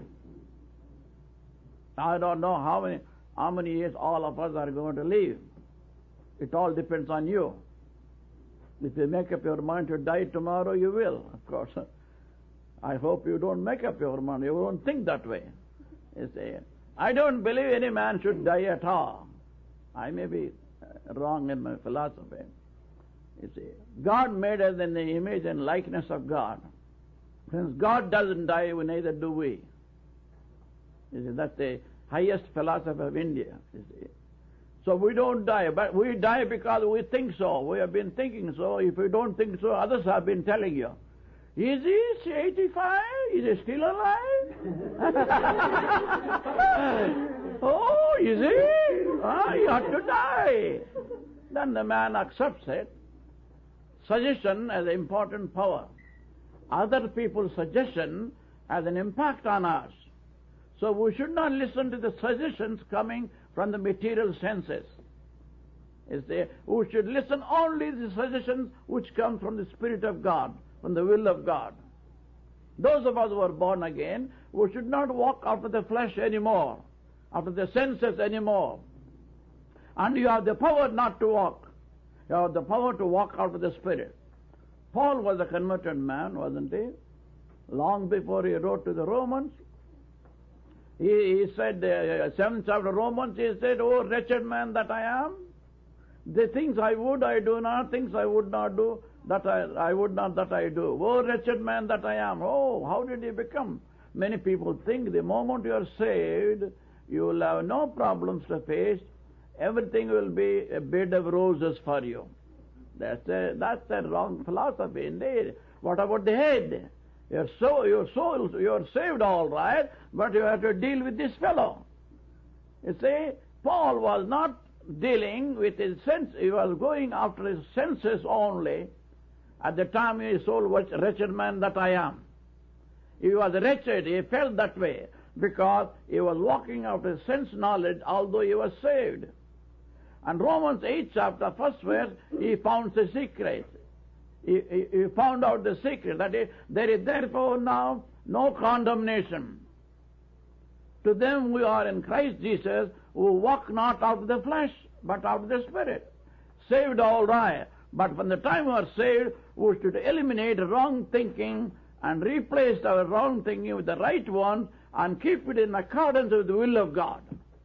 I don't know how many, how many years all of us are going to live. It all depends on you. If you make up your mind to die tomorrow, you will, of course. I hope you don't make up your mind. You won't think that way. You see, I don't believe any man should die at all. I may be wrong in my philosophy. You see, God made us in the image and likeness of God. Since God doesn't die, we neither do we. You see, that's the highest philosophy of India. You see. So we don't die, but we die because we think so. We have been thinking so. If we don't think so, others have been telling you. Is he eighty-five? Is he still alive? Oh, is he? Ah, he ought to die. Then the man accepts it. Suggestion has an important power. Other people's suggestion has an impact on us. So we should not listen to the suggestions coming from the material senses. You see, we should listen only to the suggestions which come from the Spirit of God, from the will of God. Those of us who are born again, we should not walk after the flesh anymore, after the senses anymore. And you have the power not to walk. You have the power to walk after the Spirit. Paul was a converted man, wasn't he? Long before he wrote to the Romans. He, he said, uh, seventh chapter of Romans, he said, "Oh, wretched man that I am, the things I would I do not, things I would not do, that I, I would not that I do. Oh, wretched man that I am." Oh, how did he become? Many people think the moment you are saved, you will have no problems to face. Everything will be a bed of roses for you. That's a, that's a wrong philosophy indeed. What about the head? Your soul, your soul, you're saved all right, but you have to deal with this fellow. You see, Paul was not dealing with his sense, he was going after his senses only. At the time he sold, "Wretched man that I am." He was wretched, he felt that way, because he was walking after sense knowledge, although he was saved. And Romans eighth chapter, first verse, he found the secret. He, he, he found out the secret, that is, there is therefore now no condemnation to them who are in Christ Jesus, who walk not after the flesh, but after the Spirit. Saved all right, but from the time we are saved, we should eliminate wrong thinking and replace our wrong thinking with the right one and keep it in accordance with the will of God.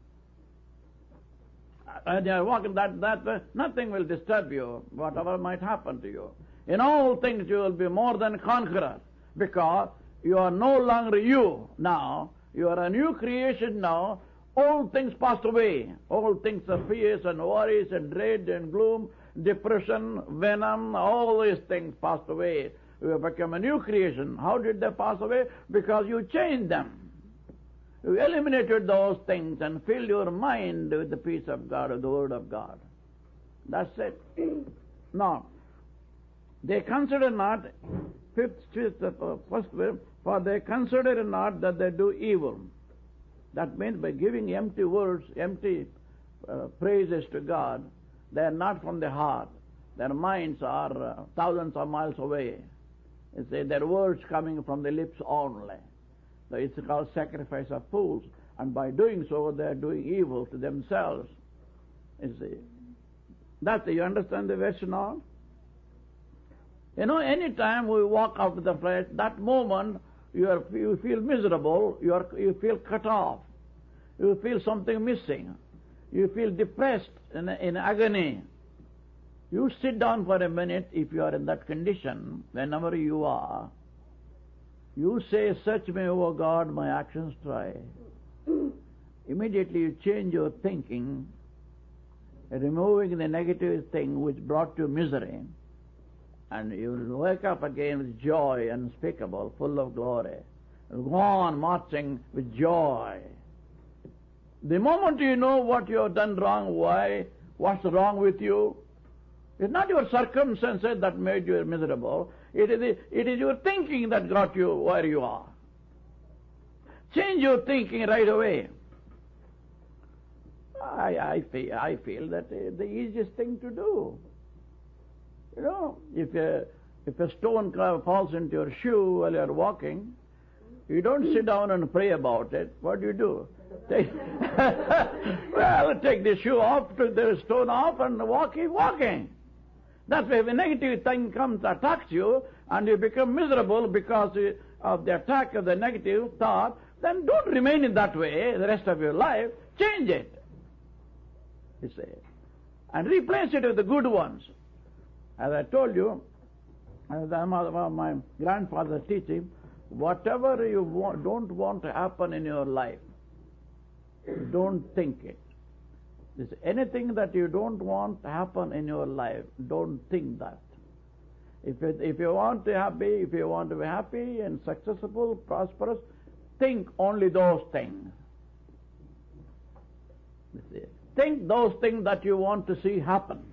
And you are walking that, that way, nothing will disturb you, whatever might happen to you. In all things you will be more than conqueror, because you are no longer you now. You are a new creation now. Old things passed away. Old things of fears and worries and dread and gloom, depression, venom, all these things passed away. You have become a new creation. How did they pass away? Because you changed them. You eliminated those things and filled your mind with the peace of God, with the Word of God. That's it. Now, they consider not, fifth, fifth, uh, first verse, for they consider not that they do evil. That means by giving empty words, empty uh, praises to God, they are not from the heart. Their minds are uh, thousands of miles away. You see, their words coming from the lips only. So it's called sacrifice of fools. And by doing so, they are doing evil to themselves. You see. That's, you understand the verse now? You know, any time we walk out of the flesh, that moment you, are, you feel miserable, you, are, you feel cut off, you feel something missing, you feel depressed, in, in agony. You sit down for a minute if you are in that condition, whenever you are. You say, "Search me, O God, my actions try." Immediately you change your thinking, removing the negative thing which brought you misery, and you will wake up again with joy unspeakable, full of glory. Go on marching with joy. The moment you know what you have done wrong, why, what's wrong with you, it's not your circumstances that made you miserable. It is, it is your thinking that got you where you are. Change your thinking right away. I, I, feel, I feel that uh, the easiest thing to do. You know, if a, if a stone falls into your shoe while you're walking, you don't sit down and pray about it. What do you do? Take, well, take the shoe off, take the stone off, and walk, keep walking. That's why if a negative thing comes, attacks you, and you become miserable because of the attack of the negative thought, then don't remain in that way the rest of your life. Change it, you see, and replace it with the good ones. As I told you, as my grandfather's teaching, whatever you want, don't want to happen in your life, don't think it. This, anything that you don't want to happen in your life, don't think that. If it, if you want to be happy, if you want to be happy and successful, prosperous, think only those things. Think those things that you want to see happen.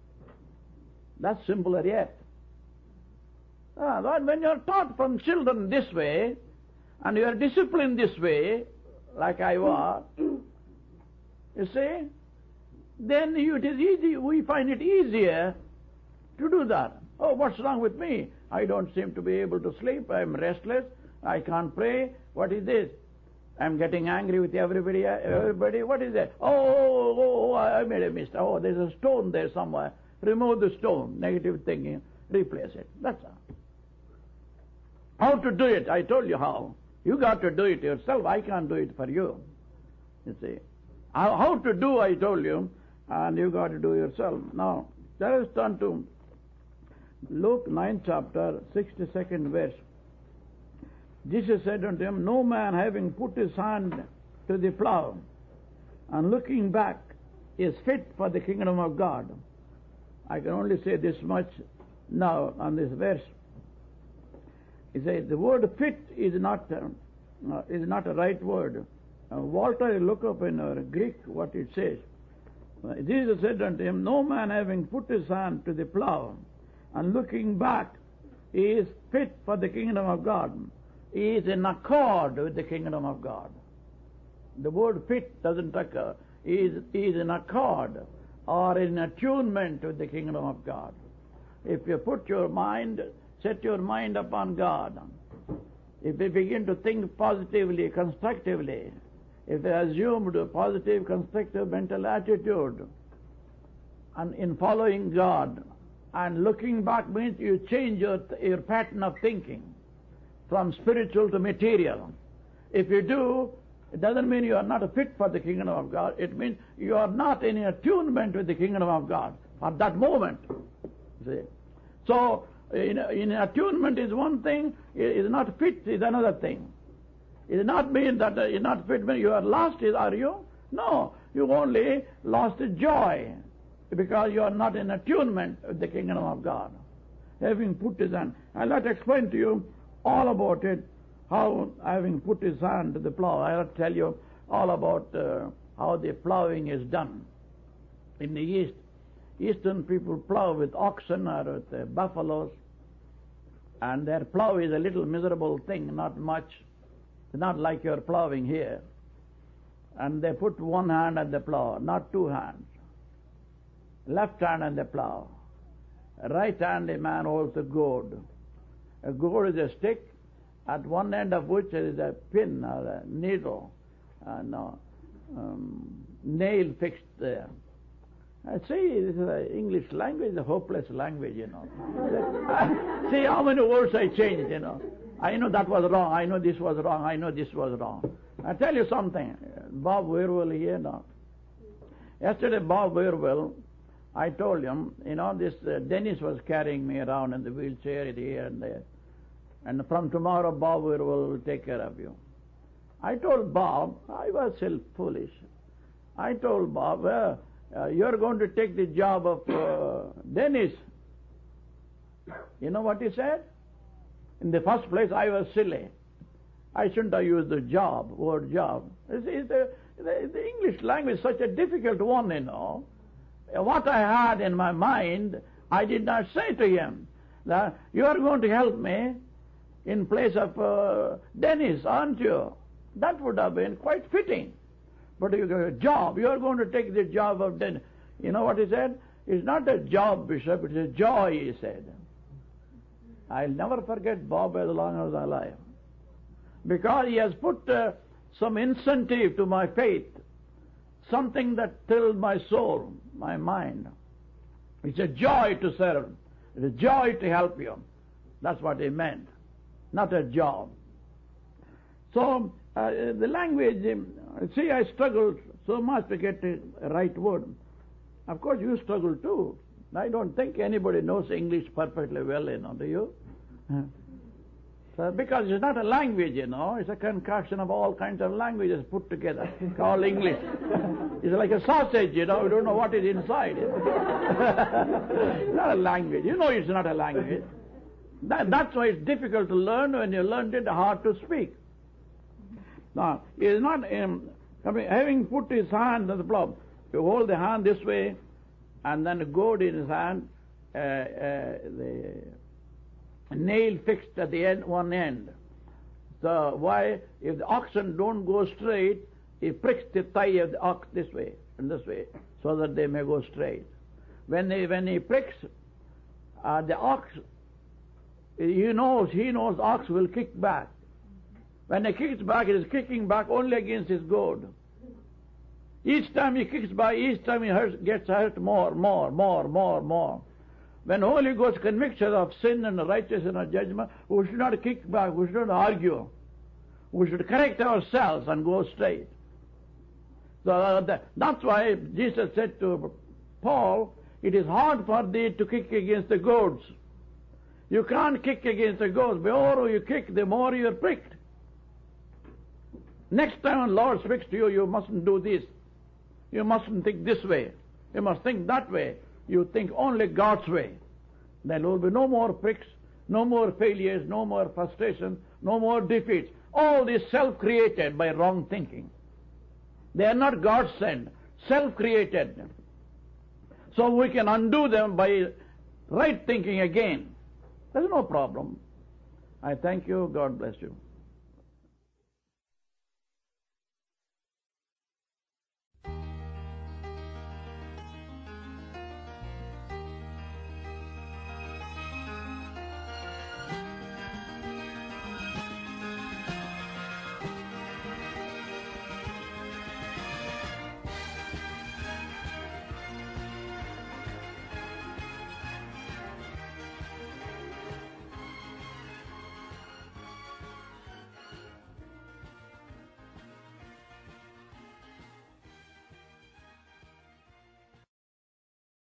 That's simpler yet. Ah, when you are taught from children this way, and you are disciplined this way, like I was, you see, then you, it is easy, we find it easier to do that. Oh, what's wrong with me? I don't seem to be able to sleep, I'm restless, I can't pray, what is this? I'm getting angry with everybody, everybody, what is that? Oh, oh, oh, oh, I made a mistake, oh, there's a stone there somewhere, remove the stone, negative thinking, replace it, that's all. How to do it? I told you how. You got to do it yourself, I can't do it for you, you see. How, how to do, I told you, and you got to do yourself. Now, let us turn to Luke ninth chapter, sixty-second verse. Jesus said unto him, no man having put his hand to the plough and looking back is fit for the kingdom of God. I can only say this much now on this verse. He said the word fit is not uh, is not a right word. Uh, Walter, look up in uh, Greek what it says. Uh, Jesus said unto him, no man having put his hand to the plough and looking back is fit for the kingdom of God. He is in accord with the kingdom of God. The word fit doesn't occur. He is, he is in accord or in attunement with the kingdom of God. If you put your mind, set your mind upon God, if you begin to think positively, constructively, if you assume a positive, constructive mental attitude, and in following God, and looking back means you change your, your pattern of thinking from spiritual to material. If you do, it doesn't mean you are not fit for the kingdom of God. It means you are not in attunement with the kingdom of God for that moment. See? So, in, in attunement is one thing, is not fit is another thing. It does not mean that uh, you're not fit when you are lost, are you? No, you only lost the joy because you are not in attunement with the kingdom of God. Having put his hand, I'll not explain to you all about it, how having put his hand to the plow. I'll tell you all about uh, how the plowing is done. In the East, Eastern people plow with oxen or with uh, buffaloes, and their plow is a little miserable thing, not much. It's not like you're plowing here. And they put one hand at the plow, not two hands. Left hand on the plow. Right hand a man holds a gourd. A gourd is a stick, at one end of which there is a pin or a needle, and a um, nail fixed there. I see, this is an English language, a hopeless language, you know. See how many words I changed, you know. I know that was wrong, I know this was wrong, I know this was wrong. I tell you something, Bob Weirwell here now. Yesterday Bob Weirwell, I told him, you know, this uh, Dennis was carrying me around in the wheelchair here and there. And from tomorrow Bob Weirwell will take care of you. I told Bob, I was still foolish. I told Bob, well, uh, you're going to take the job of uh, Dennis. You know what he said? In the first place, I was silly. I shouldn't have used the job, word job. It's, it's the, the, the English language is such a difficult one, you know. What I had in my mind, I did not say to him. That you are going to help me in place of uh, Dennis, aren't you? That would have been quite fitting. But you got a job, you are going to take the job of Dennis. You know what he said? It's not a job, Bishop, it's a joy, he said. I'll never forget Bob as long as I live. Because he has put uh, some incentive to my faith, something that thrilled my soul, my mind. It's a joy to serve. It's a joy to help you. That's what he meant. Not a job. So, uh, the language, um, see, I struggled so much to get the right word. Of course, you struggle too. I don't think anybody knows English perfectly well, you know, do you? So because it's not a language, you know, it's a concoction of all kinds of languages put together, called English. It's like a sausage, you know, you don't know what is inside. It's not a language. You know it's not a language. That, that's why it's difficult to learn. When you learned it, hard to speak. Now, it is not, um, I mean, having put his hand on the plow, you hold the hand this way, and then the goad in his hand, uh, uh, the nail fixed at the end, one end. So why, if the oxen don't go straight, he pricks the thigh of the ox this way and this way, so that they may go straight. When they, when he pricks uh, the ox, he knows, he knows ox will kick back. When he kicks back, it is kicking back only against his goad. Each time he kicks back, each time he hurts, gets hurt more, more, more, more, more. When Holy Ghost convicts us of sin and righteousness and judgment, we should not kick back, we should not argue. We should correct ourselves and go straight. So uh, that, that's why Jesus said to Paul, it is hard for thee to kick against the goads. You can't kick against the goads. The more you kick, the more you're pricked. Next time when the Lord speaks to you, you mustn't do this. You mustn't think this way. You must think that way. You think only God's way. There will be no more pricks, no more failures, no more frustration, no more defeats. All this self-created by wrong thinking. They are not God-sent, self-created. So we can undo them by right thinking again. There's no problem. I thank you. God bless you.